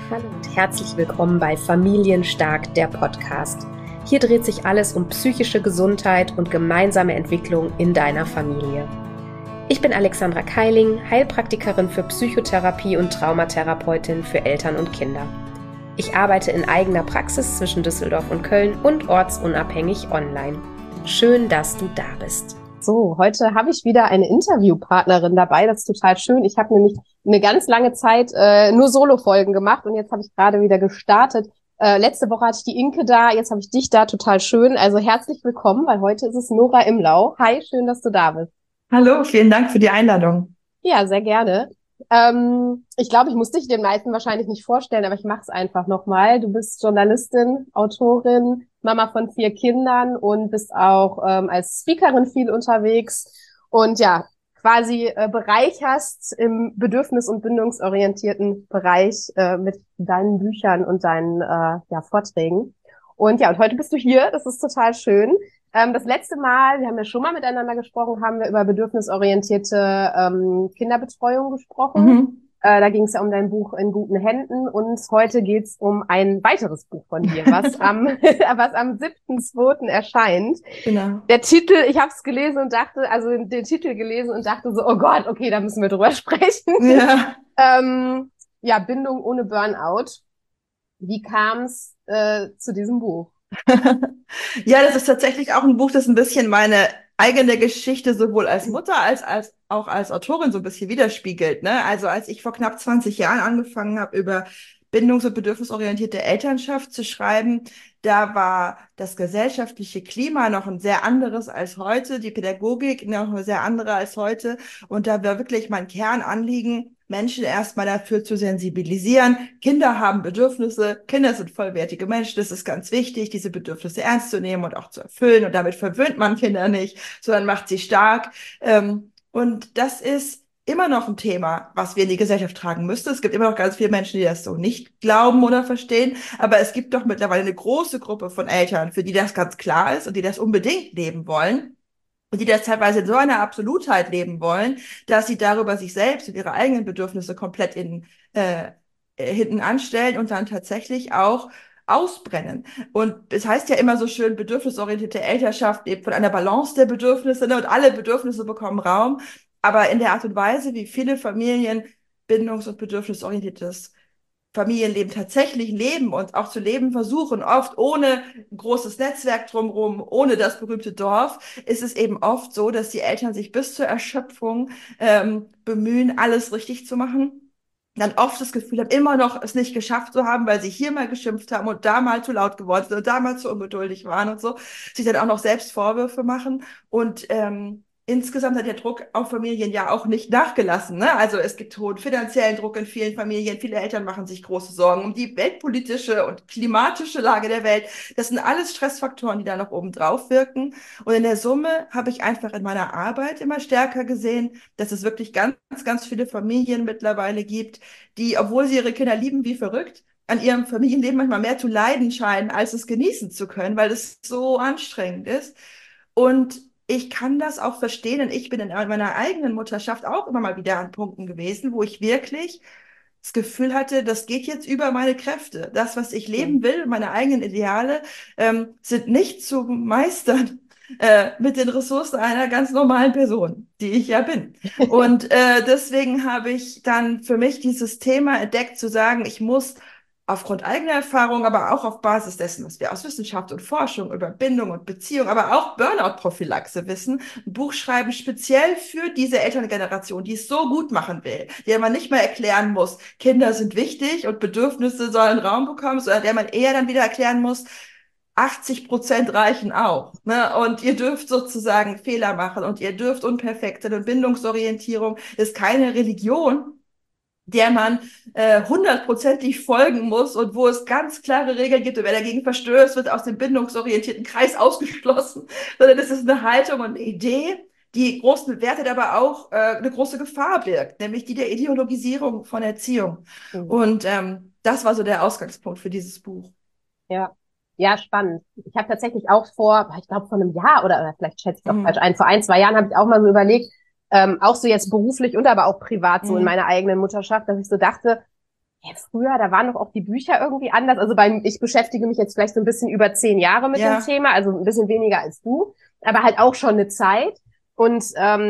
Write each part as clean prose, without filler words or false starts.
Hallo und herzlich willkommen bei Familienstark, der Podcast. Hier dreht sich alles um psychische Gesundheit und gemeinsame Entwicklung in deiner Familie. Ich bin Alexandra Keiling, Heilpraktikerin für Psychotherapie und Traumatherapeutin für Eltern und Kinder. Ich arbeite in eigener Praxis zwischen Düsseldorf und Köln und ortsunabhängig online. Schön, dass du da bist. So, heute habe ich wieder eine Interviewpartnerin dabei. Das ist total schön. Ich habe nämlich eine ganz lange Zeit nur Solo-Folgen gemacht und jetzt habe ich gerade wieder gestartet. Letzte Woche hatte ich die Inke da, jetzt habe ich dich da, total schön. Also herzlich willkommen, weil heute ist es Nora Imlau. Hi, schön, dass du da bist. Hallo, vielen Dank für die Einladung. Ja, sehr gerne. Ich glaube, ich muss dich den meisten wahrscheinlich nicht vorstellen, aber ich mache es einfach nochmal. Du bist Journalistin, Autorin, Mama von 4 Kindern und bist auch als Speakerin viel unterwegs und ja, quasi bereicherst im bedürfnis- und bindungsorientierten Bereich mit deinen Büchern und deinen Vorträgen. Und ja, und heute bist du hier, das ist total schön. Das letzte Mal, wir haben ja schon mal miteinander gesprochen, haben wir über bedürfnisorientierte Kinderbetreuung gesprochen. Mhm. Da ging es ja um dein Buch In guten Händen und heute geht's um ein weiteres Buch von dir, was am 7.2. erscheint. Genau. Der Titel, ich habe es gelesen und dachte, also den Titel gelesen und dachte so, oh Gott, okay, da müssen wir drüber sprechen. Ja. Ja, Bindung ohne Burnout. Wie kam's zu diesem Buch? Ja, das ist tatsächlich auch ein Buch, das ein bisschen meine eigene Geschichte sowohl als Mutter als auch als Autorin so ein bisschen widerspiegelt, ne? Also als ich vor knapp 20 Jahren angefangen habe, über bindungs- und bedürfnisorientierte Elternschaft zu schreiben, da war das gesellschaftliche Klima noch ein sehr anderes als heute, die Pädagogik noch eine sehr andere als heute. Und da war wirklich mein Kernanliegen, Menschen erstmal dafür zu sensibilisieren. Kinder haben Bedürfnisse, Kinder sind vollwertige Menschen, das ist ganz wichtig, diese Bedürfnisse ernst zu nehmen und auch zu erfüllen. Und damit verwöhnt man Kinder nicht, sondern macht sie stark. Und das ist immer noch ein Thema, was wir in die Gesellschaft tragen müssten. Es gibt immer noch ganz viele Menschen, die das so nicht glauben oder verstehen. Aber es gibt doch mittlerweile eine große Gruppe von Eltern, für die das ganz klar ist und die das unbedingt leben wollen. Und die das teilweise in so einer Absolutheit leben wollen, dass sie darüber sich selbst und ihre eigenen Bedürfnisse komplett hinten anstellen und dann tatsächlich auch ausbrennen. Und es heißt ja immer so schön, bedürfnisorientierte Elternschaft lebt von einer Balance der Bedürfnisse, ne? Und alle Bedürfnisse bekommen Raum. Aber in der Art und Weise, wie viele Familien bindungs- und bedürfnisorientiertes Familienleben tatsächlich leben und auch zu leben versuchen, oft ohne ein großes Netzwerk drumherum, ohne das berühmte Dorf, ist es eben oft so, dass die Eltern sich bis zur Erschöpfung bemühen, alles richtig zu machen. Dann oft das Gefühl haben, immer noch es nicht geschafft zu haben, weil sie hier mal geschimpft haben und da mal zu laut geworden sind und da mal zu ungeduldig waren und so, sich dann auch noch selbst Vorwürfe machen und insgesamt hat der Druck auf Familien ja auch nicht nachgelassen, ne? Also es gibt hohen finanziellen Druck in vielen Familien. Viele Eltern machen sich große Sorgen um die weltpolitische und klimatische Lage der Welt. Das sind alles Stressfaktoren, die da noch oben drauf wirken. Und in der Summe habe ich einfach in meiner Arbeit immer stärker gesehen, dass es wirklich ganz, ganz viele Familien mittlerweile gibt, die, obwohl sie ihre Kinder lieben wie verrückt, an ihrem Familienleben manchmal mehr zu leiden scheinen, als es genießen zu können, weil es so anstrengend ist. Und ich kann das auch verstehen und ich bin in meiner eigenen Mutterschaft auch immer mal wieder an Punkten gewesen, wo ich wirklich das Gefühl hatte, das geht jetzt über meine Kräfte. Das, was ich leben will, meine eigenen Ideale, sind nicht zu meistern mit den Ressourcen einer ganz normalen Person, die ich ja bin. Und deswegen habe ich dann für mich dieses Thema entdeckt, zu sagen, ich muss aufgrund eigener Erfahrung, aber auch auf Basis dessen, was wir aus Wissenschaft und Forschung über Bindung und Beziehung, aber auch Burnout-Prophylaxe wissen, ein Buch schreiben speziell für diese Elterngeneration, die es so gut machen will, der man nicht mehr erklären muss, Kinder sind wichtig und Bedürfnisse sollen Raum bekommen, sondern der man eher dann wieder erklären muss, 80% reichen auch, ne? Und ihr dürft sozusagen Fehler machen und ihr dürft unperfekt sein und Bindungsorientierung ist keine Religion, der man 100%ig folgen muss und wo es ganz klare Regeln gibt und wer dagegen verstößt, wird aus dem bindungsorientierten Kreis ausgeschlossen, sondern das ist eine Haltung und eine Idee, die groß bewertet, aber auch eine große Gefahr birgt, nämlich die der Ideologisierung von Erziehung. Und das war so der Ausgangspunkt für dieses Buch. Ja, ja, spannend. Ich habe tatsächlich auch ich glaube vor einem Jahr oder vielleicht schätze ich auch falsch Mhm. ein, vor 1, 2 Jahren habe ich auch mal so überlegt, auch so jetzt beruflich und aber auch privat so in Mhm. meiner eigenen Mutterschaft, dass ich so dachte, Ja, früher, da waren doch auch die Bücher irgendwie anders. Also ich beschäftige mich jetzt vielleicht so ein bisschen über 10 Jahre mit dem Ja. Thema, also ein bisschen weniger als du, aber halt auch schon eine Zeit. Und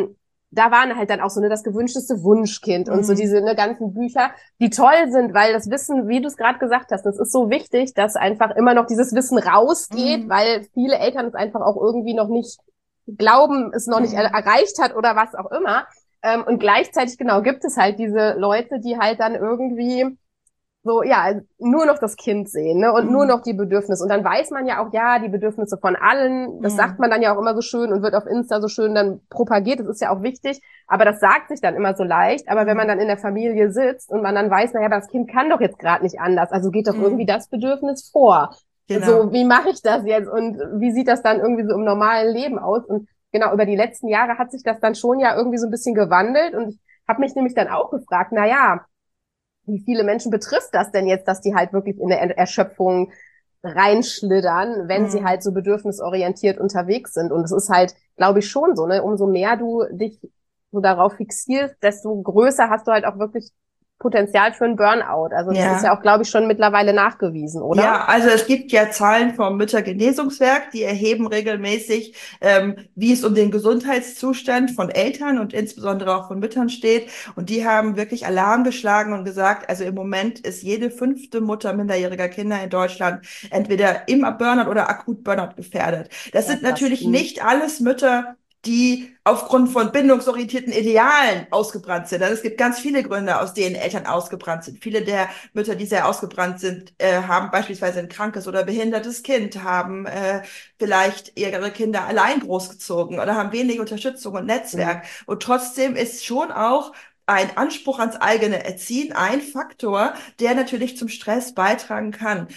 da waren halt dann auch so das gewünschteste Wunschkind und so Mhm. diese ganzen Bücher, die toll sind, weil das Wissen, wie du es gerade gesagt hast, das ist so wichtig, dass einfach immer noch dieses Wissen rausgeht, Mhm. weil viele Eltern es einfach auch irgendwie noch nicht glauben, es noch nicht Mhm. erreicht hat oder was auch immer. Und gleichzeitig, genau, gibt es halt diese Leute, die halt dann irgendwie so, ja, nur noch das Kind sehen, ne, und nur Mhm. noch die Bedürfnisse. Und dann weiß man ja auch, ja, die Bedürfnisse von allen, das sagt Mhm. man dann ja auch immer so schön und wird auf Insta so schön dann propagiert, das ist ja auch wichtig, aber das sagt sich dann immer so leicht. Aber wenn man Mhm. dann in der Familie sitzt und man dann weiß, naja, das Kind kann doch jetzt gerade nicht anders, also geht doch irgendwie Mhm. das Bedürfnis vor. So, Genau. wie mache ich das jetzt und wie sieht das dann irgendwie so im normalen Leben aus? Und genau, über die letzten Jahre hat sich das dann schon ja irgendwie so ein bisschen gewandelt und ich habe mich nämlich dann auch gefragt, na ja, wie viele Menschen betrifft das denn jetzt, dass die halt wirklich in der Erschöpfung reinschlittern, wenn sie halt Mhm. so bedürfnisorientiert unterwegs sind. Und es ist halt, glaube ich, schon so, ne, umso mehr du dich so darauf fixierst, desto größer hast du halt auch wirklich Potenzial für einen Burnout. Also das ist ja Ja. auch, glaube ich, schon mittlerweile nachgewiesen, oder? Ja, also es gibt ja Zahlen vom Müttergenesungswerk, die erheben regelmäßig, wie es um den Gesundheitszustand von Eltern und insbesondere auch von Müttern steht. Und die haben wirklich Alarm geschlagen und gesagt, also im Moment ist jede 5. Mutter minderjähriger Kinder in Deutschland entweder im Burnout oder akut Burnout gefährdet. Das Ja, sind krass. natürlich nicht alles Mütter, die aufgrund von bindungsorientierten Idealen ausgebrannt sind. Also es gibt ganz viele Gründe, aus denen Eltern ausgebrannt sind. Viele der Mütter, die sehr ausgebrannt sind, haben beispielsweise ein krankes oder behindertes Kind, haben vielleicht ihre Kinder allein großgezogen oder haben wenig Unterstützung und Netzwerk. Mhm. Und trotzdem ist schon auch ein Anspruch ans eigene Erziehen ein Faktor, der natürlich zum Stress beitragen kann.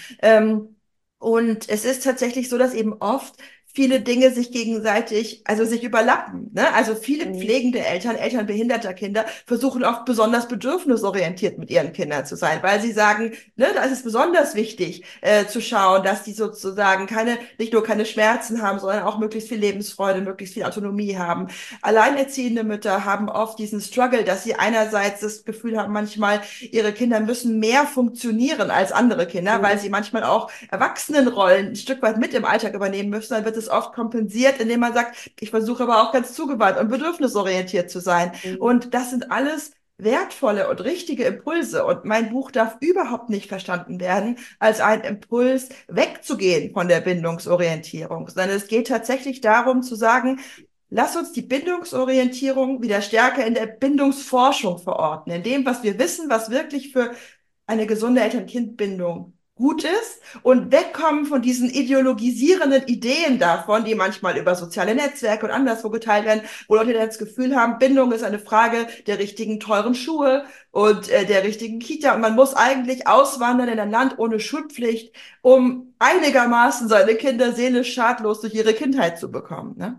Und es ist tatsächlich so, dass eben oft viele Dinge sich gegenseitig, also sich überlappen. Ne? Also viele Mhm. pflegende Eltern, Eltern behinderter Kinder versuchen oft besonders bedürfnisorientiert mit ihren Kindern zu sein, weil sie sagen, ne, da ist es besonders wichtig zu schauen, dass die sozusagen nicht nur keine Schmerzen haben, sondern auch möglichst viel Lebensfreude, möglichst viel Autonomie haben. Alleinerziehende Mütter haben oft diesen Struggle, dass sie einerseits das Gefühl haben, manchmal ihre Kinder müssen mehr funktionieren als andere Kinder, weil Mhm. sie manchmal auch Erwachsenenrollen ein Stück weit mit im Alltag übernehmen müssen. Dann wird es oft kompensiert, indem man sagt, ich versuche aber auch ganz zugewandt und bedürfnisorientiert zu sein. Mhm. Und das sind alles wertvolle und richtige Impulse. Und mein Buch darf überhaupt nicht verstanden werden als ein Impuls, wegzugehen von der Bindungsorientierung, sondern es geht tatsächlich darum zu sagen, lass uns die Bindungsorientierung wieder stärker in der Bindungsforschung verorten, in dem, was wir wissen, was wirklich für eine gesunde Eltern-Kind-Bindung gut ist und wegkommen von diesen ideologisierenden Ideen davon, die manchmal über soziale Netzwerke und anderswo geteilt werden, wo Leute dann das Gefühl haben, Bindung ist eine Frage der richtigen teuren Schuhe und der richtigen Kita und man muss eigentlich auswandern in ein Land ohne Schulpflicht, um einigermaßen seine Kinder seelisch schadlos durch ihre Kindheit zu bekommen. Ne?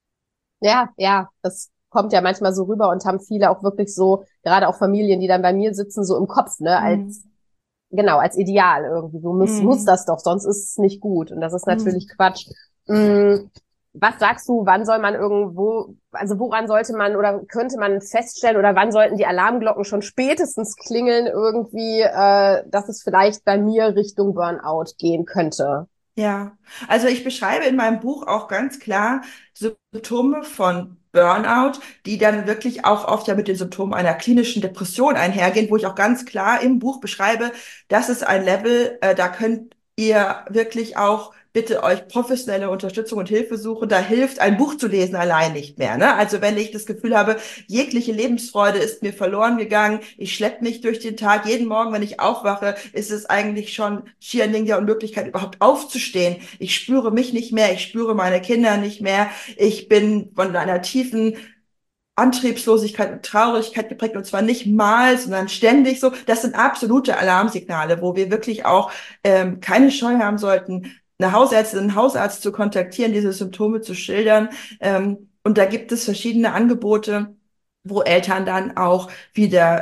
Ja, ja, das kommt ja manchmal so rüber und haben viele auch wirklich so, gerade auch Familien, die dann bei mir sitzen, so im Kopf, ne, Mm, als, genau, als Ideal irgendwie. So muss mm, das doch, sonst ist es nicht gut. Und das ist natürlich mm. Quatsch. Mm, Was sagst du, wann soll man irgendwo, also woran sollte man oder könnte man feststellen oder wann sollten die Alarmglocken schon spätestens klingeln irgendwie, dass es vielleicht bei mir Richtung Burnout gehen könnte? Ja, also ich beschreibe in meinem Buch auch ganz klar Symptome von Burnout, die dann wirklich auch oft ja mit den Symptomen einer klinischen Depression einhergehen, wo ich auch ganz klar im Buch beschreibe, das ist ein Level, da könnt ihr wirklich auch bitte euch professionelle Unterstützung und Hilfe suchen. Da hilft ein Buch zu lesen allein nicht mehr. Ne? Also wenn ich das Gefühl habe, jegliche Lebensfreude ist mir verloren gegangen, ich schleppe mich durch den Tag, jeden Morgen, wenn ich aufwache, ist es eigentlich schon schier ein Ding der Unmöglichkeit, überhaupt aufzustehen. Ich spüre mich nicht mehr, ich spüre meine Kinder nicht mehr, ich bin von einer tiefen Antriebslosigkeit und Traurigkeit geprägt und zwar nicht mal, sondern ständig so. Das sind absolute Alarmsignale, wo wir wirklich auch keine Scheu haben sollten, eine Hausärztin, einen Hausarzt zu kontaktieren, diese Symptome zu schildern. Und da gibt es verschiedene Angebote, wo Eltern dann auch wieder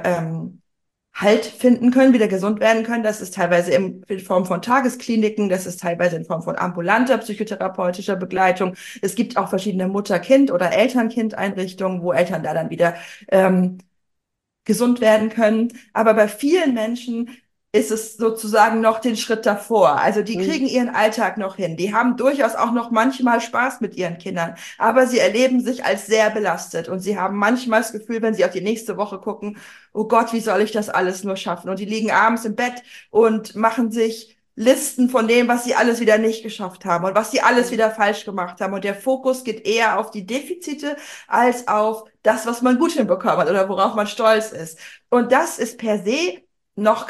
Halt finden können, wieder gesund werden können. Das ist teilweise in Form von Tageskliniken, das ist teilweise in Form von ambulanter psychotherapeutischer Begleitung. Es gibt auch verschiedene Mutter-Kind- oder Eltern-Kind-Einrichtungen, wo Eltern da dann wieder gesund werden können. Aber bei vielen Menschen ist es sozusagen noch den Schritt davor. Also die kriegen ihren Alltag noch hin. Die haben durchaus auch noch manchmal Spaß mit ihren Kindern. Aber sie erleben sich als sehr belastet. Und sie haben manchmal das Gefühl, wenn sie auf die nächste Woche gucken, oh Gott, wie soll ich das alles nur schaffen? Und die liegen abends im Bett und machen sich Listen von dem, was sie alles wieder nicht geschafft haben und was sie alles wieder falsch gemacht haben. Und der Fokus geht eher auf die Defizite als auf das, was man gut hinbekommen hat oder worauf man stolz ist. Und das ist per se noch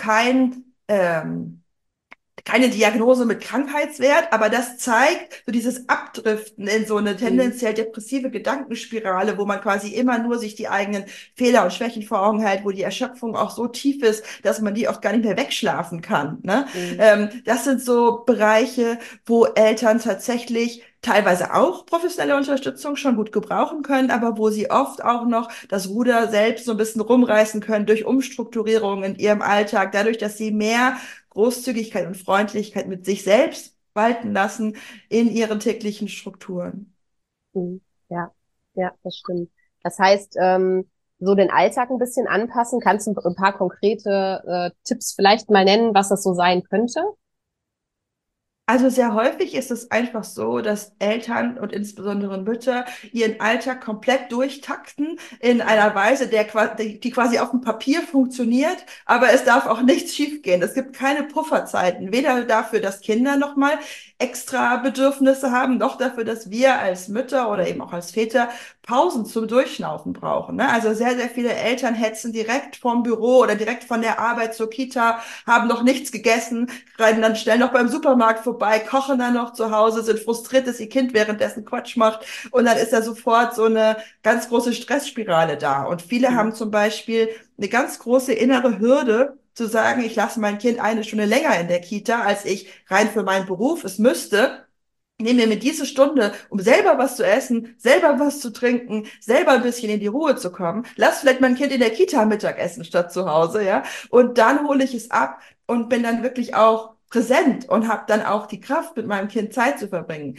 keine Diagnose mit Krankheitswert, aber das zeigt so dieses Abdriften in so eine tendenziell depressive Gedankenspirale, wo man quasi immer nur sich die eigenen Fehler und Schwächen vor Augen hält, wo die Erschöpfung auch so tief ist, dass man die auch gar nicht mehr wegschlafen kann. Ne? Das sind so Bereiche, wo Eltern tatsächlich teilweise auch professionelle Unterstützung schon gut gebrauchen können, aber wo sie oft auch noch das Ruder selbst so ein bisschen rumreißen können durch Umstrukturierung in ihrem Alltag, dadurch, dass sie mehr Großzügigkeit und Freundlichkeit mit sich selbst walten lassen in ihren täglichen Strukturen. Ja, ja, das stimmt. Das heißt, so den Alltag ein bisschen anpassen. Kannst du ein paar konkrete Tipps vielleicht mal nennen, was das so sein könnte? Also sehr häufig ist es einfach so, dass Eltern und insbesondere Mütter ihren Alltag komplett durchtakten in einer Weise, die quasi auf dem Papier funktioniert, aber es darf auch nichts schiefgehen. Es gibt keine Pufferzeiten, weder dafür, dass Kinder nochmal extra Bedürfnisse haben, noch dafür, dass wir als Mütter oder eben auch als Väter Pausen zum Durchschnaufen brauchen. Ne? Also sehr, sehr viele Eltern hetzen direkt vom Büro oder direkt von der Arbeit zur Kita, haben noch nichts gegessen, rennen dann schnell noch beim Supermarkt vorbei, kochen dann noch zu Hause, sind frustriert, dass ihr Kind währenddessen Quatsch macht und dann ist da sofort so eine ganz große Stressspirale da. Und viele haben zum Beispiel eine ganz große innere Hürde, zu sagen, ich lasse mein Kind eine Stunde länger in der Kita, als ich rein für meinen Beruf es müsste. Ich nehme mir diese Stunde, um selber was zu essen, selber was zu trinken, selber ein bisschen in die Ruhe zu kommen. Lass vielleicht mein Kind in der Kita Mittagessen statt zu Hause, ja. Und dann hole ich es ab und bin dann wirklich auch präsent und habe dann auch die Kraft, mit meinem Kind Zeit zu verbringen.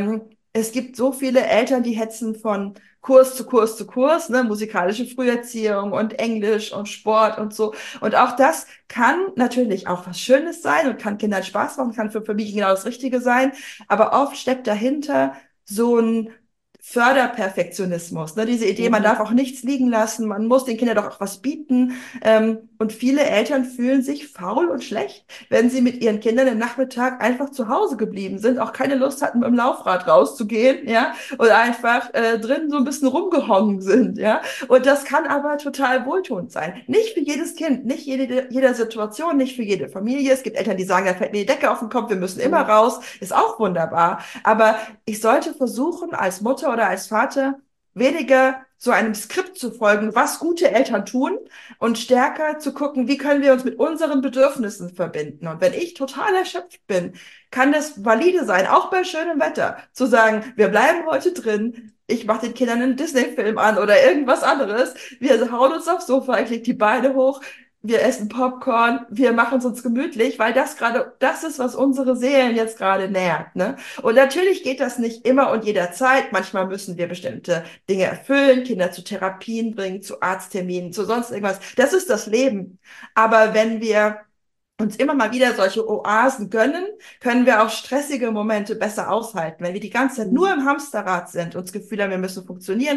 Es gibt so viele Eltern, die hetzen von Kurs zu Kurs zu Kurs, ne, musikalische Früherziehung und Englisch und Sport und so. Und auch das kann natürlich auch was Schönes sein und kann Kindern Spaß machen, kann für Familien genau das Richtige sein. Aber oft steckt dahinter so ein Förderperfektionismus, ne? Diese Idee, man darf auch nichts liegen lassen, man muss den Kindern doch auch was bieten. Und viele Eltern fühlen sich faul und schlecht, wenn sie mit ihren Kindern im Nachmittag einfach zu Hause geblieben sind, auch keine Lust hatten, mit dem Laufrad rauszugehen, ja, oder einfach drin so ein bisschen rumgehongen sind, ja. Und das kann aber total wohltuend sein. Nicht für jedes Kind, nicht jeder Situation, nicht für jede Familie. Es gibt Eltern, die sagen, da fällt mir die Decke auf den Kopf, wir müssen immer raus, ist auch wunderbar. Aber ich sollte versuchen, als Mutter oder als Vater weniger so einem Skript zu folgen, was gute Eltern tun und stärker zu gucken, wie können wir uns mit unseren Bedürfnissen verbinden. Und wenn ich total erschöpft bin, kann das valide sein, auch bei schönem Wetter, zu sagen, wir bleiben heute drin, ich mache den Kindern einen Disney-Film an oder irgendwas anderes, wir hauen uns aufs Sofa, ich leg die Beine hoch, wir essen Popcorn, wir machen es uns gemütlich, weil das ist, was unsere Seelen jetzt gerade nährt, ne? Und natürlich geht das nicht immer und jederzeit. Manchmal müssen wir bestimmte Dinge erfüllen, Kinder zu Therapien bringen, zu Arztterminen, zu sonst irgendwas. Das ist das Leben. Aber wenn wir uns immer mal wieder solche Oasen gönnen, können wir auch stressige Momente besser aushalten. Wenn wir die ganze Zeit nur im Hamsterrad sind und das Gefühl haben, wir müssen funktionieren,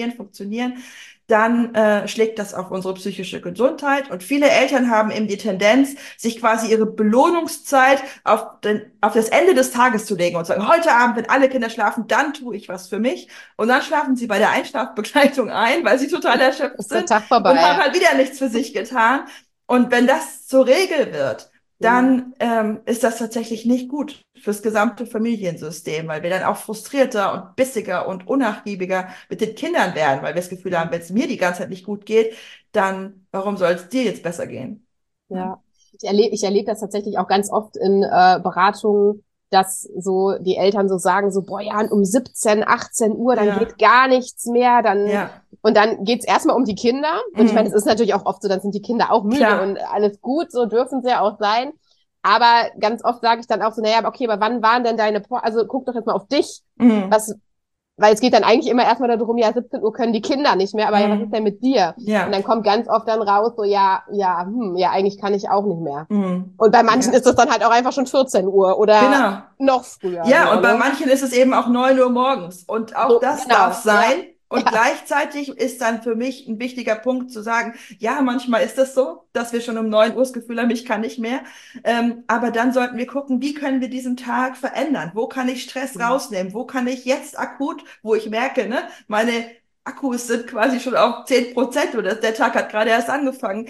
dann schlägt das auf unsere psychische Gesundheit. Und viele Eltern haben eben die Tendenz, sich quasi ihre Belohnungszeit auf das Ende des Tages zu legen und zu sagen, heute Abend, wenn alle Kinder schlafen, dann tue ich was für mich. Und dann schlafen sie bei der Einschlafbegleitung ein, weil sie total erschöpft Ist der sind Tag vorbei, und haben ja. halt wieder nichts für sich getan. Und wenn das zur Regel wird, dann ist das tatsächlich nicht gut fürs gesamte Familiensystem, weil wir dann auch frustrierter und bissiger und unnachgiebiger mit den Kindern werden, weil wir das Gefühl haben, wenn es mir die ganze Zeit nicht gut geht, dann warum soll es dir jetzt besser gehen? Ja, ich erlebe das tatsächlich auch ganz oft in Beratungen, dass so die Eltern so sagen, so, boah, ja, um 17, 18 Uhr, dann geht gar nichts mehr, und dann geht's erstmal um die Kinder. Und ich meine, es ist natürlich auch oft so, dann sind die Kinder auch müde und alles gut, so dürfen sie ja auch sein. Aber ganz oft sage ich dann auch so, naja, okay, aber wann waren denn also guck doch jetzt mal auf dich. weil es geht dann eigentlich immer erstmal darum, ja, 17 Uhr können die Kinder nicht mehr, aber ja, was ist Mhm. denn mit dir? Ja. Und dann kommt ganz oft dann raus, so, ja, eigentlich kann ich auch nicht mehr. Mhm. Und bei manchen Ja. ist es dann halt auch einfach schon 14 Uhr oder Genau. noch früher, Ja, so, und bei ne? manchen ist es eben auch 9 Uhr morgens. Und auch So, das darf genau, ja, sein. Und ja. gleichzeitig ist dann für mich ein wichtiger Punkt zu sagen, ja, manchmal ist das so, dass wir schon um 9 Uhr das Gefühl haben, ich kann nicht mehr. Aber dann sollten wir gucken, wie können wir diesen Tag verändern? Wo kann ich Stress rausnehmen? Wo kann ich jetzt akut, wo ich merke, ne, meine Akkus sind quasi schon auf 10% oder der Tag hat gerade erst angefangen.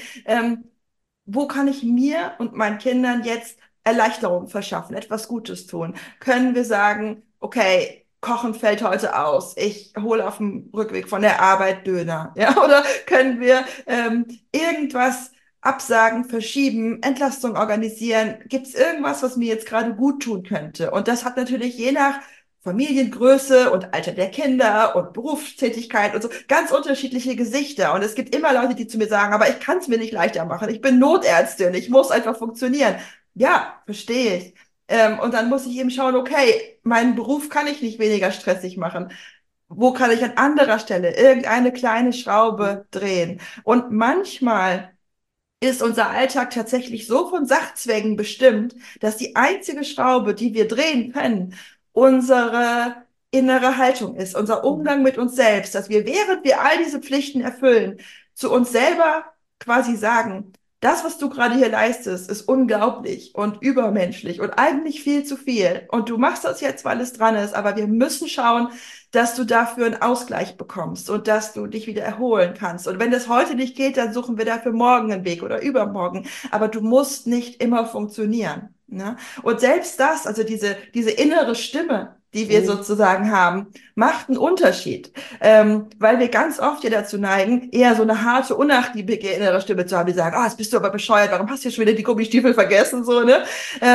Wo kann ich mir und meinen Kindern jetzt Erleichterung verschaffen, etwas Gutes tun? Können wir sagen, okay, Kochen fällt heute aus, ich hole auf dem Rückweg von der Arbeit Döner, ja? Oder können wir irgendwas absagen, verschieben, Entlastung organisieren? Gibt es irgendwas, was mir jetzt gerade gut tun könnte? Und das hat natürlich je nach Familiengröße und Alter der Kinder und Berufstätigkeit und so ganz unterschiedliche Gesichter. Und es gibt immer Leute, die zu mir sagen, aber ich kann es mir nicht leichter machen. Ich bin Notärztin, ich muss einfach funktionieren. Ja, verstehe ich. Und dann muss ich eben schauen, okay, meinen Beruf kann ich nicht weniger stressig machen. Wo kann ich an anderer Stelle irgendeine kleine Schraube drehen? Und manchmal ist unser Alltag tatsächlich so von Sachzwängen bestimmt, dass die einzige Schraube, die wir drehen können, unsere innere Haltung ist, unser Umgang mit uns selbst, dass wir, während wir all diese Pflichten erfüllen, zu uns selber quasi sagen, das, was du gerade hier leistest, ist unglaublich und übermenschlich und eigentlich viel zu viel. Und du machst das jetzt, weil es dran ist, aber wir müssen schauen, dass du dafür einen Ausgleich bekommst und dass du dich wieder erholen kannst. Und wenn das heute nicht geht, dann suchen wir dafür morgen einen Weg oder übermorgen. Aber du musst nicht immer funktionieren. Ne? Und selbst das, also diese innere Stimme, die wir sozusagen haben, macht einen Unterschied. Weil wir ganz oft ja dazu neigen, eher so eine harte, unnachgiebige innere Stimme zu haben, die sagen, jetzt bist du aber bescheuert, warum hast du schon wieder die Gummistiefel vergessen, so, ne?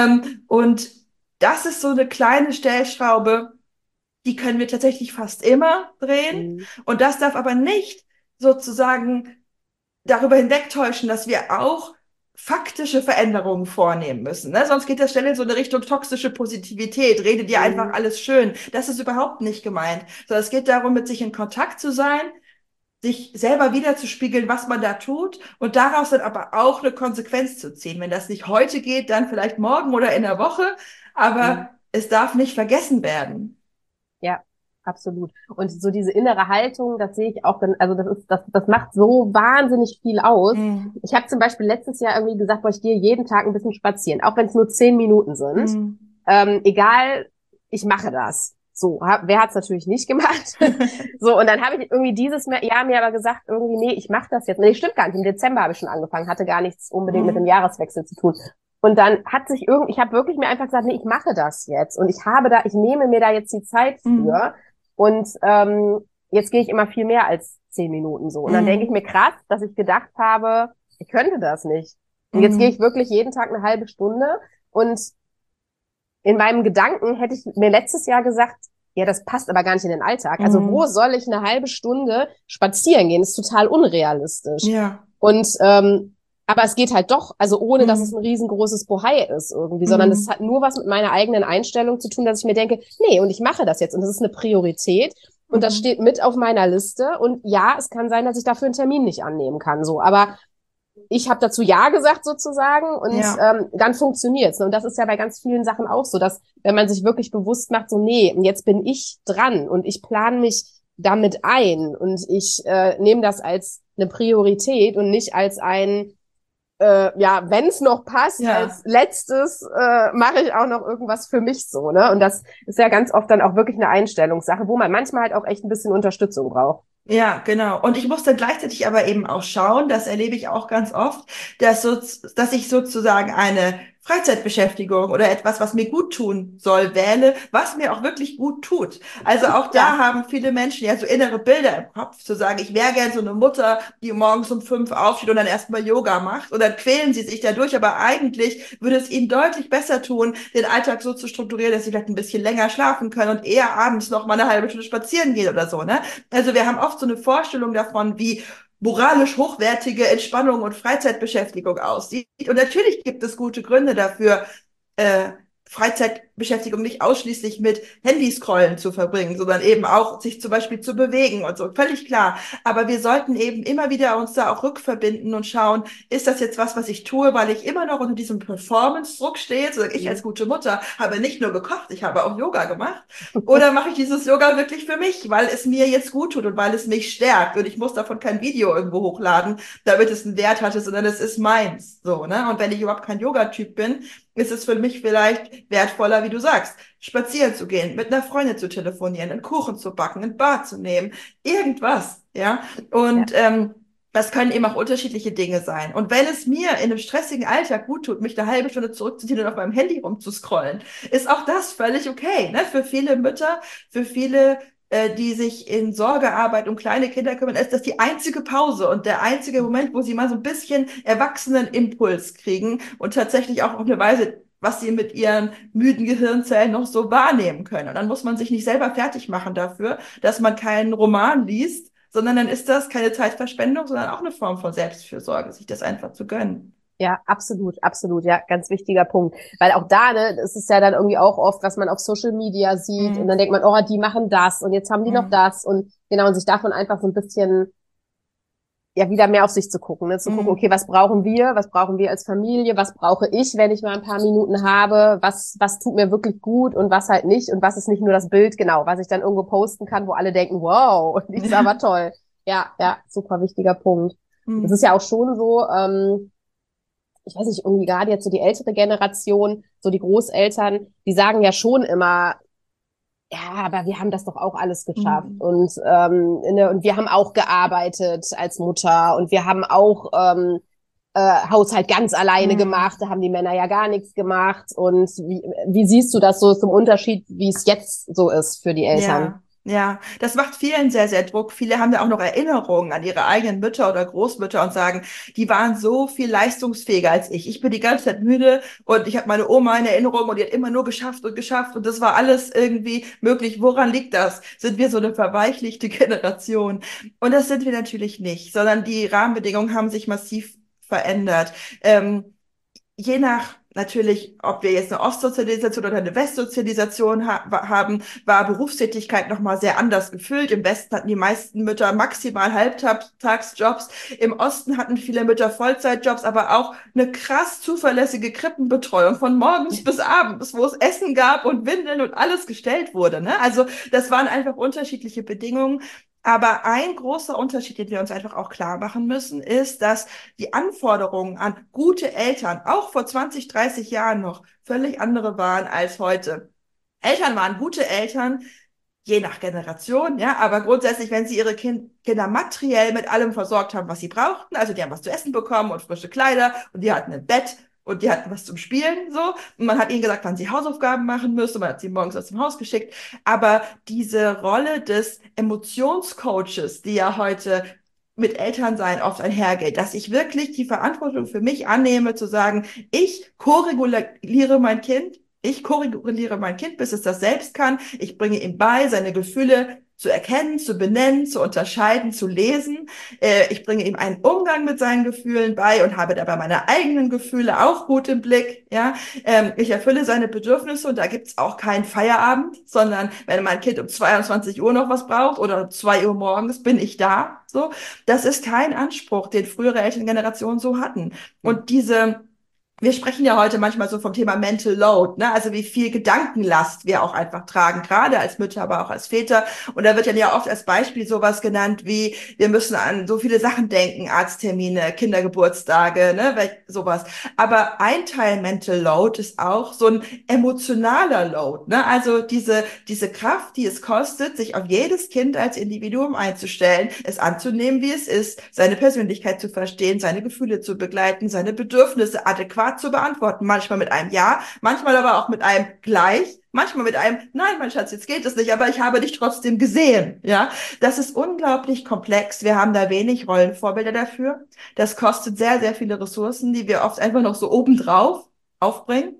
Und das ist so eine kleine Stellschraube, die können wir tatsächlich fast immer drehen. Mhm. Und das darf aber nicht sozusagen darüber hinwegtäuschen, dass wir auch faktische Veränderungen vornehmen müssen. Ne? Sonst geht das schnell in so eine Richtung toxische Positivität. Rede dir einfach Mhm. alles schön. Das ist überhaupt nicht gemeint. Sondern es geht darum, mit sich in Kontakt zu sein, sich selber wiederzuspiegeln, was man da tut und daraus dann aber auch eine Konsequenz zu ziehen. Wenn das nicht heute geht, dann vielleicht morgen oder in der Woche. Mhm. Aber es darf nicht vergessen werden. Ja, absolut. Und so diese innere Haltung, das sehe ich auch dann, also das macht so wahnsinnig viel aus. Mhm. Ich habe zum Beispiel letztes Jahr irgendwie gesagt, boah, ich gehe jeden Tag ein bisschen spazieren, auch wenn es nur 10 Minuten sind. Mhm. Egal, ich mache das. So, wer hat's natürlich nicht gemacht? So, und dann habe ich irgendwie dieses Jahr mir aber gesagt, irgendwie, nee, ich mache das jetzt. Nee, stimmt gar nicht. Im Dezember habe ich schon angefangen, hatte gar nichts unbedingt mit dem Jahreswechsel zu tun. Und dann hat sich ich habe wirklich mir einfach gesagt, nee, ich mache das jetzt. Und ich nehme mir da jetzt die Zeit Mhm. für. Und jetzt gehe ich immer viel mehr als 10 Minuten so. Und dann denke ich mir krass, dass ich gedacht habe, ich könnte das nicht. Und jetzt gehe ich wirklich jeden Tag eine halbe Stunde. Und in meinem Gedanken hätte ich mir letztes Jahr gesagt, ja, das passt aber gar nicht in den Alltag. Also wo soll ich eine halbe Stunde spazieren gehen? Das ist total unrealistisch. Ja. Und aber es geht halt doch, also ohne dass es ein riesengroßes Bohai ist irgendwie, sondern es hat nur was mit meiner eigenen Einstellung zu tun, dass ich mir denke, nee, und ich mache das jetzt und das ist eine Priorität und das steht mit auf meiner Liste und ja, es kann sein, dass ich dafür einen Termin nicht annehmen kann, so, aber ich habe dazu ja gesagt sozusagen und dann funktioniert's. Und das ist ja bei ganz vielen Sachen auch so, dass wenn man sich wirklich bewusst macht, so nee, jetzt bin ich dran und ich plane mich damit ein und ich nehme das als eine Priorität und nicht als ein wenn es noch passt, als letztes mache ich auch noch irgendwas für mich so, ne? Und das ist ja ganz oft dann auch wirklich eine Einstellungssache, wo man manchmal halt auch echt ein bisschen Unterstützung braucht. Ja, genau. Und ich muss dann gleichzeitig aber eben auch schauen, das erlebe ich auch ganz oft, dass ich sozusagen eine Freizeitbeschäftigung oder etwas, was mir gut tun soll, wähle, was mir auch wirklich gut tut. Also auch da haben viele Menschen ja so innere Bilder im Kopf, zu sagen, ich wäre gern so eine Mutter, die morgens um 5 aufsteht und dann erstmal Yoga macht. Und dann quälen sie sich dadurch, aber eigentlich würde es ihnen deutlich besser tun, den Alltag so zu strukturieren, dass sie vielleicht ein bisschen länger schlafen können und eher abends noch mal eine halbe Stunde spazieren gehen oder so, ne? Also wir haben oft so eine Vorstellung davon, wie moralisch hochwertige Entspannung und Freizeitbeschäftigung aussieht. Und natürlich gibt es gute Gründe dafür, Freizeit Beschäftigung nicht ausschließlich mit Handyscrollen zu verbringen, sondern eben auch sich zum Beispiel zu bewegen und so, völlig klar. Aber wir sollten eben immer wieder uns da auch rückverbinden und schauen, ist das jetzt was ich tue, weil ich immer noch unter diesem Performance-Druck stehe, so ich als gute Mutter habe nicht nur gekocht, ich habe auch Yoga gemacht, oder mache ich dieses Yoga wirklich für mich, weil es mir jetzt gut tut und weil es mich stärkt und ich muss davon kein Video irgendwo hochladen, damit es einen Wert hatte, sondern es ist meins, so, ne? Und wenn ich überhaupt kein Yoga-Typ bin, ist es für mich vielleicht wertvoller, wie du sagst, spazieren zu gehen, mit einer Freundin zu telefonieren, einen Kuchen zu backen, ein Bad zu nehmen, irgendwas, ja. Und das können eben auch unterschiedliche Dinge sein. Und wenn es mir in einem stressigen Alltag gut tut, mich eine halbe Stunde zurückzuziehen und auf meinem Handy rumzuscrollen, ist auch das völlig okay, ne? Für viele Mütter, für viele die sich in Sorgearbeit um kleine Kinder kümmern, ist das die einzige Pause und der einzige Moment, wo sie mal so ein bisschen Erwachsenenimpuls kriegen und tatsächlich auch auf eine Weise, was sie mit ihren müden Gehirnzellen noch so wahrnehmen können. Und dann muss man sich nicht selber fertig machen dafür, dass man keinen Roman liest, sondern dann ist das keine Zeitverschwendung, sondern auch eine Form von Selbstfürsorge, sich das einfach zu gönnen. Ja, absolut, absolut, ja, ganz wichtiger Punkt. Weil auch da, ne, das ist ja dann irgendwie auch oft, was man auf Social Media sieht und dann denkt man, oh, die machen das und jetzt haben die noch das und genau, und sich davon einfach so ein bisschen, ja, wieder mehr auf sich zu gucken, ne, zu gucken, okay, was brauchen wir als Familie, was brauche ich, wenn ich mal ein paar Minuten habe, was tut mir wirklich gut und was halt nicht und was ist nicht nur das Bild, genau, was ich dann irgendwo posten kann, wo alle denken, wow, die ist aber toll. Ja, ja, super wichtiger Punkt. Das ist ja auch schon so, ich weiß nicht, irgendwie gerade jetzt so die ältere Generation, so die Großeltern, die sagen ja schon immer, ja, aber wir haben das doch auch alles geschafft und wir haben auch gearbeitet als Mutter und wir haben auch Haushalt ganz alleine gemacht, da haben die Männer ja gar nichts gemacht und wie siehst du das so zum Unterschied, wie es jetzt so ist für die Eltern? Ja. Ja, das macht vielen sehr, sehr Druck. Viele haben da auch noch Erinnerungen an ihre eigenen Mütter oder Großmütter und sagen, die waren so viel leistungsfähiger als ich. Ich bin die ganze Zeit müde und ich habe meine Oma in Erinnerung und die hat immer nur geschafft und das war alles irgendwie möglich. Woran liegt das? Sind wir so eine verweichlichte Generation? Und das sind wir natürlich nicht, sondern die Rahmenbedingungen haben sich massiv verändert. Je nach natürlich, ob wir jetzt eine Ostsozialisation oder eine Westsozialisation haben, war Berufstätigkeit nochmal sehr anders gefüllt. Im Westen hatten die meisten Mütter maximal Halbtagsjobs. Im Osten hatten viele Mütter Vollzeitjobs, aber auch eine krass zuverlässige Krippenbetreuung von morgens bis abends, wo es Essen gab und Windeln und alles gestellt wurde, ne? Also das waren einfach unterschiedliche Bedingungen. Aber ein großer Unterschied, den wir uns einfach auch klar machen müssen, ist, dass die Anforderungen an gute Eltern auch vor 20, 30 Jahren noch völlig andere waren als heute. Eltern waren gute Eltern, je nach Generation, ja, aber grundsätzlich, wenn sie ihre Kinder materiell mit allem versorgt haben, was sie brauchten, also die haben was zu essen bekommen und frische Kleider und die hatten ein Bett und die hatten was zum Spielen, so. Und man hat ihnen gesagt, wann sie Hausaufgaben machen müssen. Man hat sie morgens aus dem Haus geschickt. Aber diese Rolle des Emotionscoaches, die ja heute mit Elternsein oft einhergeht, dass ich wirklich die Verantwortung für mich annehme, zu sagen, ich koreguliere mein Kind, bis es das selbst kann. Ich bringe ihm bei, seine Gefühle zu erkennen, zu benennen, zu unterscheiden, zu lesen. Ich bringe ihm einen Umgang mit seinen Gefühlen bei und habe dabei meine eigenen Gefühle auch gut im Blick. Ja, ich erfülle seine Bedürfnisse und da gibt's auch keinen Feierabend, sondern wenn mein Kind um 22 Uhr noch was braucht oder um 2 Uhr morgens, bin ich da. So, das ist kein Anspruch, den frühere Elterngenerationen so hatten. Und wir sprechen ja heute manchmal so vom Thema Mental Load, ne? Also wie viel Gedankenlast wir auch einfach tragen, gerade als Mütter, aber auch als Väter. Und da wird ja oft als Beispiel sowas genannt wie, wir müssen an so viele Sachen denken, Arzttermine, Kindergeburtstage, ne? Sowas. Aber ein Teil Mental Load ist auch so ein emotionaler Load, ne? Also diese Kraft, die es kostet, sich auf jedes Kind als Individuum einzustellen, es anzunehmen, wie es ist, seine Persönlichkeit zu verstehen, seine Gefühle zu begleiten, seine Bedürfnisse adäquat zu beantworten. Manchmal mit einem Ja, manchmal aber auch mit einem Gleich, manchmal mit einem Nein, mein Schatz, jetzt geht es nicht, aber ich habe dich trotzdem gesehen. Ja, das ist unglaublich komplex. Wir haben da wenig Rollenvorbilder dafür. Das kostet sehr, sehr viele Ressourcen, die wir oft einfach noch so obendrauf aufbringen.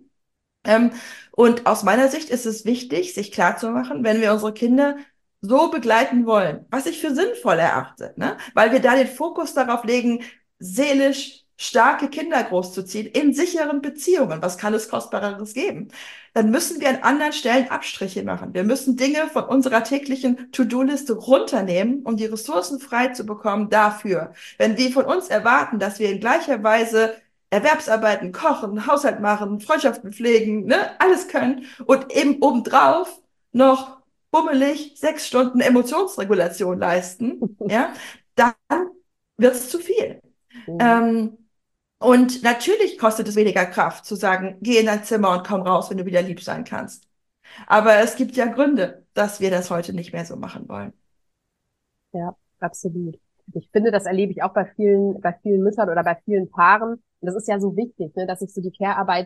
Und aus meiner Sicht ist es wichtig, sich klarzumachen, wenn wir unsere Kinder so begleiten wollen, was ich für sinnvoll erachte, ne? Weil wir da den Fokus darauf legen, seelisch, starke Kinder großzuziehen in sicheren Beziehungen. Was kann es Kostbareres geben? Dann müssen wir an anderen Stellen Abstriche machen. Wir müssen Dinge von unserer täglichen To-Do-Liste runternehmen, um die Ressourcen frei zu bekommen dafür. Wenn wir von uns erwarten, dass wir in gleicher Weise Erwerbsarbeiten, kochen, Haushalt machen, Freundschaften pflegen, ne, alles können und eben obendrauf noch bummelig 6 Stunden Emotionsregulation leisten, ja, dann wird es zu viel. Und natürlich kostet es weniger Kraft zu sagen, geh in dein Zimmer und komm raus, wenn du wieder lieb sein kannst. Aber es gibt ja Gründe, dass wir das heute nicht mehr so machen wollen. Ja, absolut. Ich finde, das erlebe ich auch bei vielen Müttern oder bei vielen Paaren. Und das ist ja so wichtig, ne, dass sich so die Care-Arbeit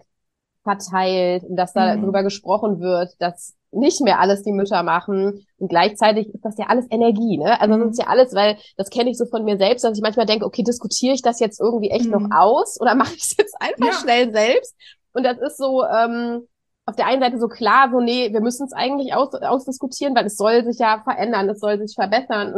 verteilt und dass da darüber gesprochen wird, dass nicht mehr alles die Mütter machen. Und gleichzeitig ist das ja alles Energie, ne? Also das ist ja alles, weil das kenne ich so von mir selbst, dass ich manchmal denke, okay, diskutiere ich das jetzt irgendwie echt noch aus oder mache ich es jetzt einfach schnell selbst? Und das ist so auf der einen Seite so klar, so nee, wir müssen es eigentlich ausdiskutieren, weil es soll sich ja verändern, es soll sich verbessern.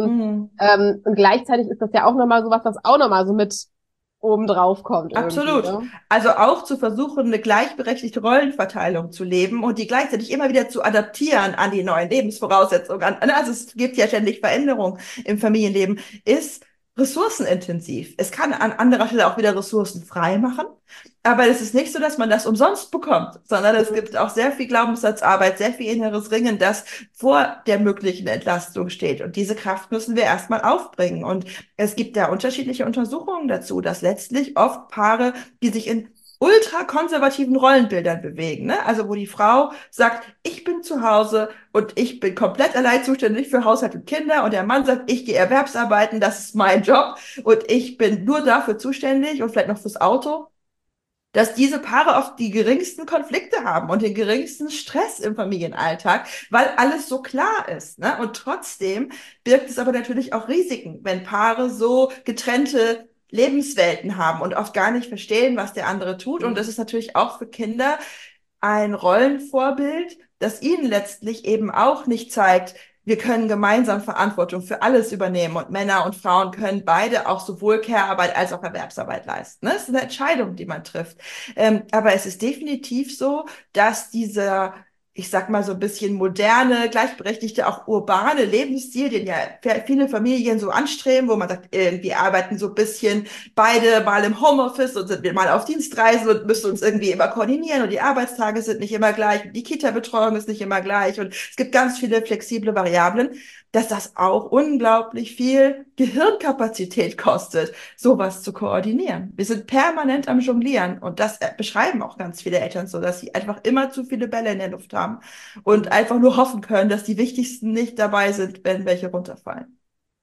Und gleichzeitig ist das ja auch nochmal so was auch nochmal so mit oben drauf kommt. Absolut. Ne? Also auch zu versuchen, eine gleichberechtigte Rollenverteilung zu leben und die gleichzeitig immer wieder zu adaptieren an die neuen Lebensvoraussetzungen. Also es gibt ja ständig Veränderungen im Familienleben, ist ressourcenintensiv. Es kann an anderer Stelle auch wieder Ressourcen frei machen, aber es ist nicht so, dass man das umsonst bekommt, sondern es gibt auch sehr viel Glaubenssatzarbeit, sehr viel inneres Ringen, das vor der möglichen Entlastung steht. Und diese Kraft müssen wir erstmal aufbringen. Und es gibt da unterschiedliche Untersuchungen dazu, dass letztlich oft Paare, die sich in ultrakonservativen Rollenbildern bewegen, ne? Also wo die Frau sagt, ich bin zu Hause und ich bin komplett allein zuständig für Haushalt und Kinder und der Mann sagt, ich gehe Erwerbsarbeiten, das ist mein Job und ich bin nur dafür zuständig und vielleicht noch fürs Auto, dass diese Paare oft die geringsten Konflikte haben und den geringsten Stress im Familienalltag, weil alles so klar ist, ne? Und trotzdem birgt es aber natürlich auch Risiken, wenn Paare so getrennte Lebenswelten haben und oft gar nicht verstehen, was der andere tut. Und das ist natürlich auch für Kinder ein Rollenvorbild, das ihnen letztlich eben auch nicht zeigt, wir können gemeinsam Verantwortung für alles übernehmen und Männer und Frauen können beide auch sowohl Care-Arbeit als auch Erwerbsarbeit leisten. Das ist eine Entscheidung, die man trifft. Aber es ist definitiv so, dass dieser, ich sag mal so ein bisschen moderne, gleichberechtigte, auch urbane Lebensstil, den ja viele Familien so anstreben, wo man sagt, wir arbeiten so ein bisschen beide mal im Homeoffice und sind wir mal auf Dienstreise und müssen uns irgendwie immer koordinieren und die Arbeitstage sind nicht immer gleich und die Kita-Betreuung ist nicht immer gleich und es gibt ganz viele flexible Variablen, dass das auch unglaublich viel Gehirnkapazität kostet, sowas zu koordinieren. Wir sind permanent am Jonglieren und das beschreiben auch ganz viele Eltern so, dass sie einfach immer zu viele Bälle in der Luft haben und einfach nur hoffen können, dass die wichtigsten nicht dabei sind, wenn welche runterfallen.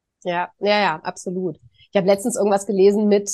Ja, absolut. Ich habe letztens irgendwas gelesen mit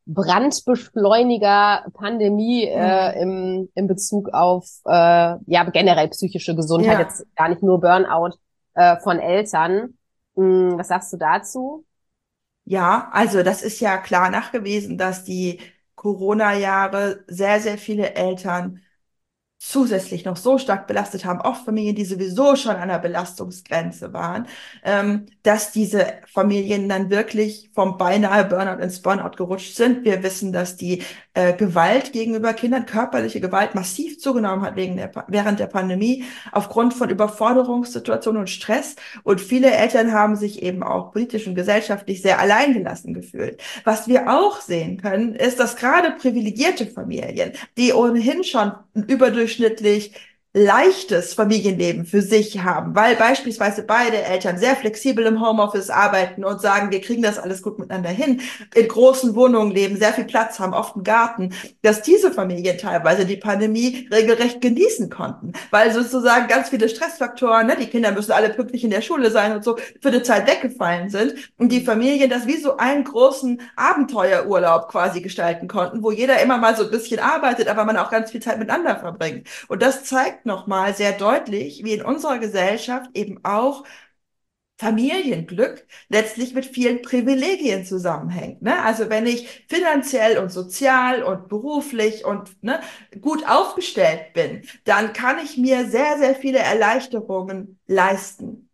Brandbeschleuniger Pandemie im Bezug auf generell psychische Gesundheit, jetzt gar nicht nur Burnout von Eltern. Was sagst du dazu? Ja, also das ist ja klar nachgewiesen, dass die Corona-Jahre sehr, sehr viele Eltern zusätzlich noch so stark belastet haben, oft Familien, die sowieso schon an der Belastungsgrenze waren, dass diese Familien dann wirklich vom beinahe Burnout ins Burnout gerutscht sind. Wir wissen, dass die Gewalt gegenüber Kindern, körperliche Gewalt massiv zugenommen hat während der Pandemie aufgrund von Überforderungssituationen und Stress. Und viele Eltern haben sich eben auch politisch und gesellschaftlich sehr alleingelassen gefühlt. Was wir auch sehen können, ist, dass gerade privilegierte Familien, die ohnehin schon überdurchschnittlich leichtes Familienleben für sich haben, weil beispielsweise beide Eltern sehr flexibel im Homeoffice arbeiten und sagen, wir kriegen das alles gut miteinander hin, in großen Wohnungen leben, sehr viel Platz haben, oft einen Garten, dass diese Familien teilweise die Pandemie regelrecht genießen konnten, weil sozusagen ganz viele Stressfaktoren, ne, die Kinder müssen alle pünktlich in der Schule sein und so, für eine Zeit weggefallen sind und die Familien das wie so einen großen Abenteuerurlaub quasi gestalten konnten, wo jeder immer mal so ein bisschen arbeitet, aber man auch ganz viel Zeit miteinander verbringt. Und das zeigt nochmal sehr deutlich, wie in unserer Gesellschaft eben auch Familienglück letztlich mit vielen Privilegien zusammenhängt. Ne? Also wenn ich finanziell und sozial und beruflich und gut aufgestellt bin, dann kann ich mir sehr, sehr viele Erleichterungen leisten.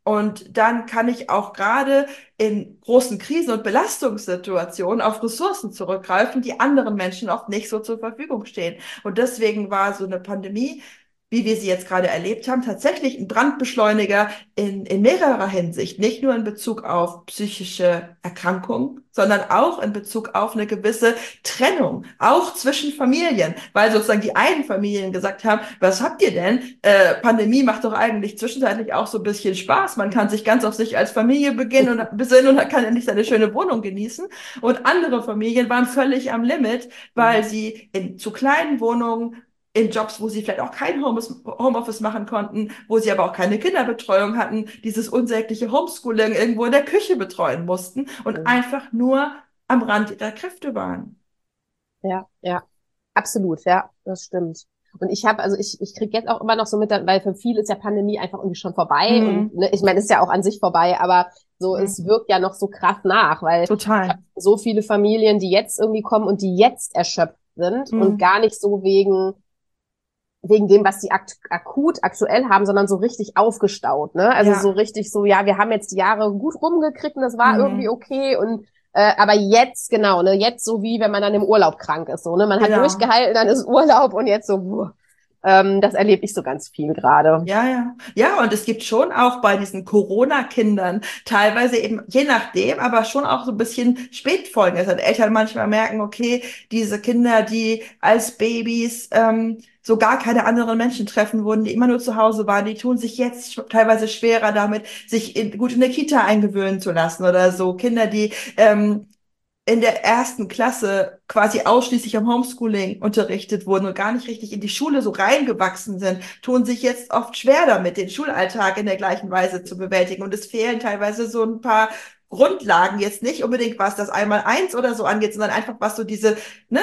Und dann kann ich auch gerade in großen Krisen und Belastungssituationen auf Ressourcen zurückgreifen, die anderen Menschen oft nicht so zur Verfügung stehen. Und deswegen war so eine Pandemie, wie wir sie jetzt gerade erlebt haben, tatsächlich ein Brandbeschleuniger in mehrerer Hinsicht. Nicht nur in Bezug auf psychische Erkrankungen, sondern auch in Bezug auf eine gewisse Trennung, auch zwischen Familien, weil sozusagen die einen Familien gesagt haben, was habt ihr denn? Pandemie macht doch eigentlich zwischenzeitlich auch so ein bisschen Spaß. Man kann sich ganz auf sich als Familie besinnen und kann endlich seine schöne Wohnung genießen. Und andere Familien waren völlig am Limit, weil sie in zu kleinen Wohnungen in Jobs, wo sie vielleicht auch kein Homeoffice machen konnten, wo sie aber auch keine Kinderbetreuung hatten, dieses unsägliche Homeschooling irgendwo in der Küche betreuen mussten und einfach nur am Rand ihrer Kräfte waren. Ja, ja, absolut, ja, das stimmt. Und ich kriege jetzt auch immer noch so mit, weil für viele ist ja Pandemie einfach irgendwie schon vorbei. Und ne, ich meine, ist ja auch an sich vorbei, aber so, es wirkt ja noch so krass nach, weil ich hab so viele Familien, die jetzt irgendwie kommen und die jetzt erschöpft sind und gar nicht so wegen dem, was die aktuell haben, sondern so richtig aufgestaut, ne? Also so richtig so, ja, wir haben jetzt die Jahre gut rumgekriegt und das war irgendwie okay und aber jetzt, genau, ne, jetzt so wie wenn man dann im Urlaub krank ist, so, ne, man hat durchgehalten, dann ist Urlaub und jetzt so, das erlebe ich so ganz viel gerade. Ja, und es gibt schon auch bei diesen Corona-Kindern teilweise eben, je nachdem, aber schon auch so ein bisschen Spätfolgen. Also Eltern manchmal merken, okay, diese Kinder, die als Babys so gar keine anderen Menschen treffen wurden, die immer nur zu Hause waren, die tun sich jetzt teilweise schwerer damit, sich gut in der Kita eingewöhnen zu lassen oder so. Kinder, die in der ersten Klasse quasi ausschließlich am Homeschooling unterrichtet wurden und gar nicht richtig in die Schule so reingewachsen sind, tun sich jetzt oft schwer damit, den Schulalltag in der gleichen Weise zu bewältigen. Und es fehlen teilweise so ein paar Grundlagen, jetzt nicht unbedingt was das Einmaleins oder so angeht, sondern einfach was so diese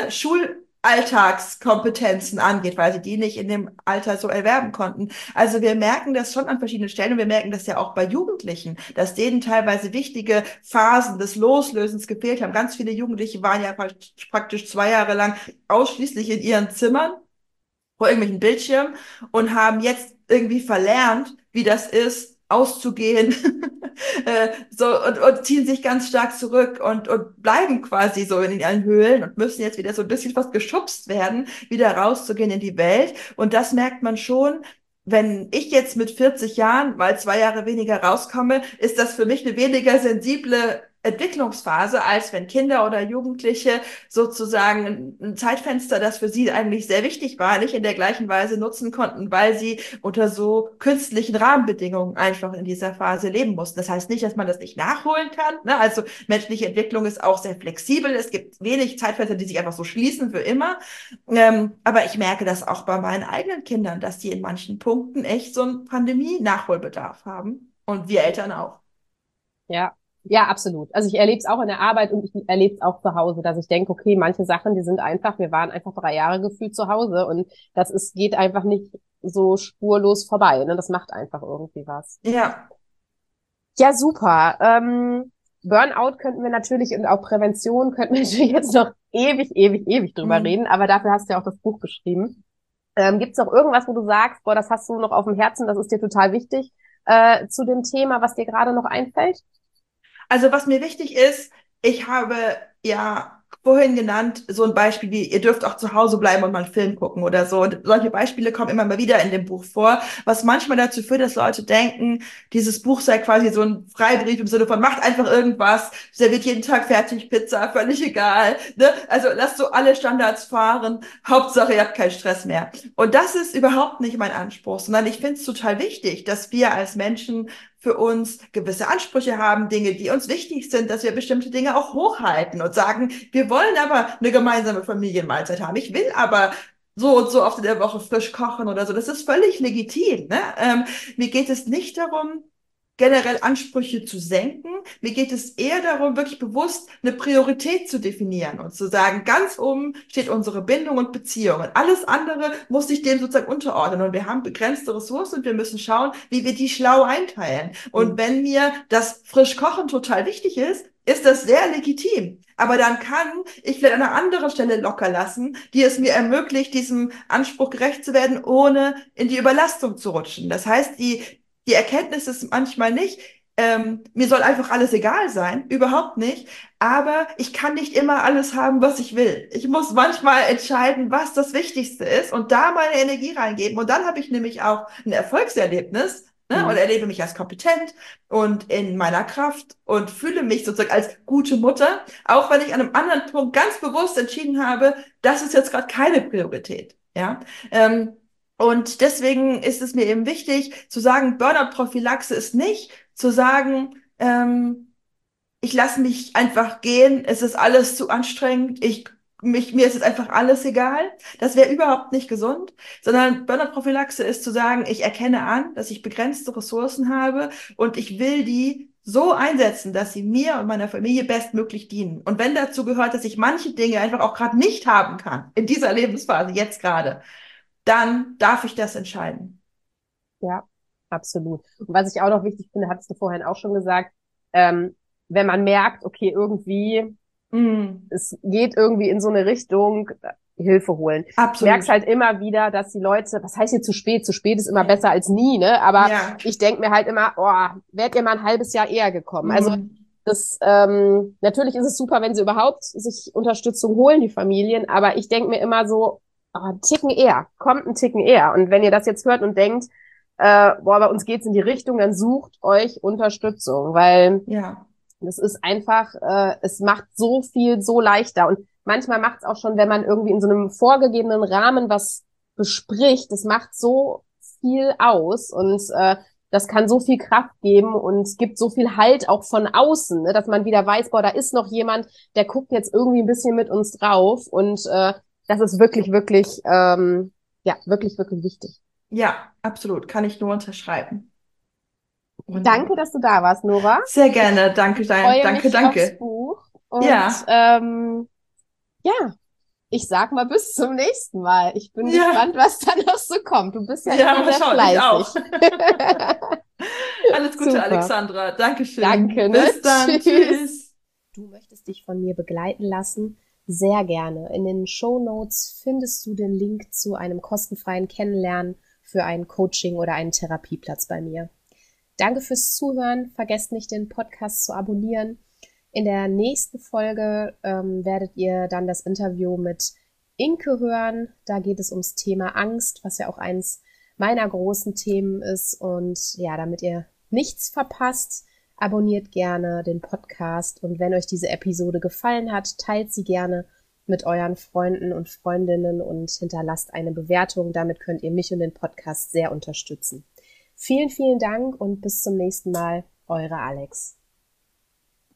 Schulalltagskompetenzen angeht, weil sie die nicht in dem Alter so erwerben konnten. Also wir merken das schon an verschiedenen Stellen und wir merken das ja auch bei Jugendlichen, dass denen teilweise wichtige Phasen des Loslösens gefehlt haben. Ganz viele Jugendliche waren ja praktisch 2 Jahre lang ausschließlich in ihren Zimmern vor irgendwelchen Bildschirmen und haben jetzt irgendwie verlernt, wie das ist, auszugehen, und ziehen sich ganz stark zurück und bleiben quasi so in ihren Höhlen und müssen jetzt wieder so ein bisschen fast geschubst werden, wieder rauszugehen in die Welt. Und das merkt man schon. Wenn ich jetzt mit 40 Jahren mal 2 Jahre weniger rauskomme, ist das für mich eine weniger sensible Entwicklungsphase, als wenn Kinder oder Jugendliche sozusagen ein Zeitfenster, das für sie eigentlich sehr wichtig war, nicht in der gleichen Weise nutzen konnten, weil sie unter so künstlichen Rahmenbedingungen einfach in dieser Phase leben mussten. Das heißt nicht, dass man das nicht nachholen kann, ne? Also menschliche Entwicklung ist auch sehr flexibel. Es gibt wenig Zeitfenster, die sich einfach so schließen für immer. Aber ich merke das auch bei meinen eigenen Kindern, dass die in manchen Punkten echt so einen Pandemie-Nachholbedarf haben. Und wir Eltern auch. Ja. Ja, absolut. Also ich erlebe es auch in der Arbeit und ich erlebe es auch zu Hause, dass ich denke, okay, manche Sachen, die sind einfach, wir waren einfach 3 Jahre gefühlt zu Hause und geht einfach nicht so spurlos vorbei, ne? Das macht einfach irgendwie was. Ja. Ja, super. Burnout könnten wir natürlich und auch Prävention könnten wir natürlich jetzt noch ewig drüber reden, aber dafür hast du ja auch das Buch geschrieben. Gibt's noch irgendwas, wo du sagst, boah, das hast du noch auf dem Herzen, das ist dir total wichtig, zu dem Thema, was dir gerade noch einfällt? Also was mir wichtig ist, ich habe ja vorhin genannt, so ein Beispiel wie, ihr dürft auch zu Hause bleiben und mal einen Film gucken oder so. Und solche Beispiele kommen immer mal wieder in dem Buch vor, was manchmal dazu führt, dass Leute denken, dieses Buch sei quasi so ein Freibrief im Sinne von, macht einfach irgendwas, serviert jeden Tag Fertigpizza, völlig egal. Ne? Also lasst so alle Standards fahren, Hauptsache ihr habt keinen Stress mehr. Und das ist überhaupt nicht mein Anspruch, sondern ich finde es total wichtig, dass wir als Menschen für uns gewisse Ansprüche haben, Dinge, die uns wichtig sind, dass wir bestimmte Dinge auch hochhalten und sagen, wir wollen aber eine gemeinsame Familienmahlzeit haben. Ich will aber so und so oft in der Woche frisch kochen oder so. Das ist völlig legitim. Ne? Mir geht es nicht darum, generell Ansprüche zu senken. Mir geht es eher darum, wirklich bewusst eine Priorität zu definieren und zu sagen, ganz oben steht unsere Bindung und Beziehung und alles andere muss sich dem sozusagen unterordnen und wir haben begrenzte Ressourcen und wir müssen schauen, wie wir die schlau einteilen. Und wenn mir das Frischkochen total wichtig ist das sehr legitim. Aber dann kann ich vielleicht an einer anderen Stelle locker lassen, die es mir ermöglicht, diesem Anspruch gerecht zu werden, ohne in die Überlastung zu rutschen. Das heißt, Die Erkenntnis ist manchmal nicht, mir soll einfach alles egal sein, überhaupt nicht. Aber ich kann nicht immer alles haben, was ich will. Ich muss manchmal entscheiden, was das Wichtigste ist und da meine Energie reingeben. Und dann habe ich nämlich auch ein Erfolgserlebnis, ne, und erlebe mich als kompetent und in meiner Kraft und fühle mich sozusagen als gute Mutter, auch wenn ich an einem anderen Punkt ganz bewusst entschieden habe, das ist jetzt gerade keine Priorität. Ja. Und deswegen ist es mir eben wichtig zu sagen, Burnout-Prophylaxe ist nicht zu sagen, ich lasse mich einfach gehen, es ist alles zu anstrengend, mir ist jetzt einfach alles egal. Das wäre überhaupt nicht gesund, sondern Burnout-Prophylaxe ist zu sagen, ich erkenne an, dass ich begrenzte Ressourcen habe und ich will die so einsetzen, dass sie mir und meiner Familie bestmöglich dienen. Und wenn dazu gehört, dass ich manche Dinge einfach auch gerade nicht haben kann, in dieser Lebensphase, jetzt gerade, dann darf ich das entscheiden. Ja, absolut. Und was ich auch noch wichtig finde, hattest du vorhin auch schon gesagt, wenn man merkt, okay, irgendwie, es geht irgendwie in so eine Richtung, Hilfe holen. Absolut. Ich merke es halt immer wieder, dass die Leute, was heißt hier zu spät? Zu spät ist immer besser als nie, ne? Aber ich denke mir halt immer, oh, wärt ihr mal ein halbes Jahr eher gekommen. Also das, natürlich ist es super, wenn sie überhaupt sich Unterstützung holen, die Familien, aber ich denke mir immer so, einen Ticken eher, kommt einen Ticken eher. Und wenn ihr das jetzt hört und denkt, bei uns geht's in die Richtung, dann sucht euch Unterstützung, weil das ist einfach, es macht so viel so leichter. Und manchmal macht es auch schon, wenn man irgendwie in so einem vorgegebenen Rahmen was bespricht, das macht so viel aus und das kann so viel Kraft geben und gibt so viel Halt auch von außen, ne, dass man wieder weiß, boah, da ist noch jemand, der guckt jetzt irgendwie ein bisschen mit uns drauf und das ist wirklich, wirklich, wirklich, wirklich wichtig. Ja, absolut. Kann ich nur unterschreiben. Wunderbar. Danke, dass du da warst, Nora. Sehr gerne. Danke, danke. Aufs Buch. Und ich sag mal bis zum nächsten Mal. Ich bin gespannt, was da noch so kommt. Du bist ja immer sehr fleißig. Ich auch. Alles Gute, super. Alexandra. Dankeschön. Danke. Bis dann. Tschüss. Du möchtest dich von mir begleiten lassen? Sehr gerne. In den Shownotes findest du den Link zu einem kostenfreien Kennenlernen für ein Coaching oder einen Therapieplatz bei mir. Danke fürs Zuhören. Vergesst nicht, den Podcast zu abonnieren. In der nächsten Folge werdet ihr dann das Interview mit Inke hören. Da geht es ums Thema Angst, was ja auch eins meiner großen Themen ist. Und ja, damit ihr nichts verpasst, abonniert gerne den Podcast. Und wenn euch diese Episode gefallen hat, teilt sie gerne mit euren Freunden und Freundinnen und hinterlasst eine Bewertung. Damit könnt ihr mich und den Podcast sehr unterstützen. Vielen, vielen Dank und bis zum nächsten Mal. Eure Alex.